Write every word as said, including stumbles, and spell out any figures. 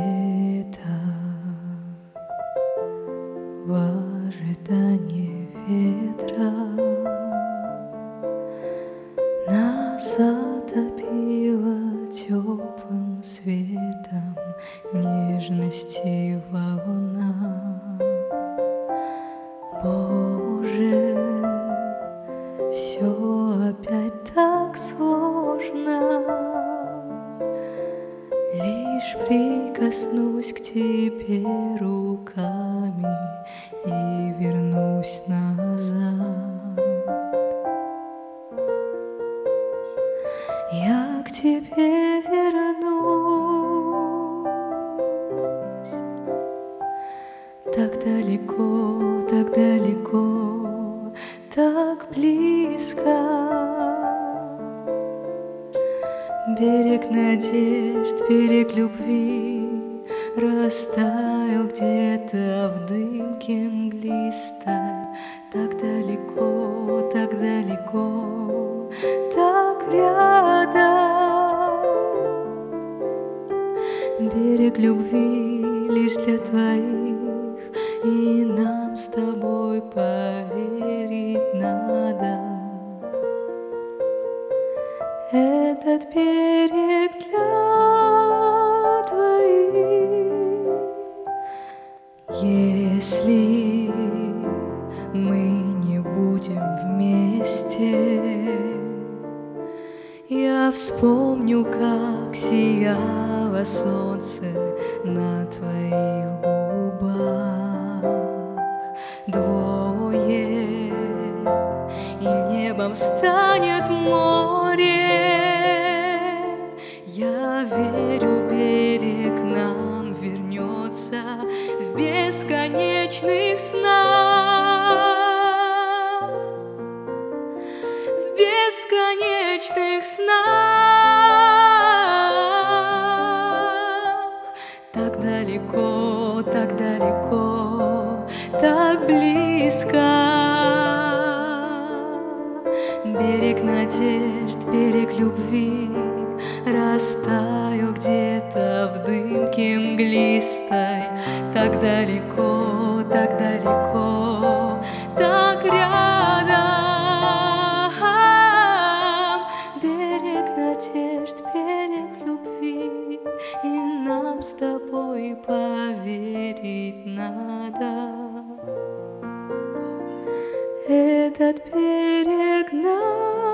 света в ожидании ветра нас затопило теплым светом нежности волна. Боже, все опять так сложно. Лишь прикоснусь к тебе руками и вернусь назад. Я к тебе вернусь. Так далеко, так далеко, так близко. Берег надежд, берег любви растаял где-то в дымке мглистой. Так далеко, так далеко, так рядом. Берег любви лишь для твоих, и нам с тобой поверить надо. Этот берег для твоих. Если мы не будем вместе, я вспомню, как сияло солнце на твоих губах. Двое, и небом станет море. Я верю, берег нам вернется в бесконечных снах, в бесконечных снах. Так далеко, так далеко, так близко. Берег надежд, берег любви растаял где-то в дымке мглистой. Так далеко, так далеко, так рядом. Берег надежд, берег любви, и нам с тобой поверить надо. Этот берег нам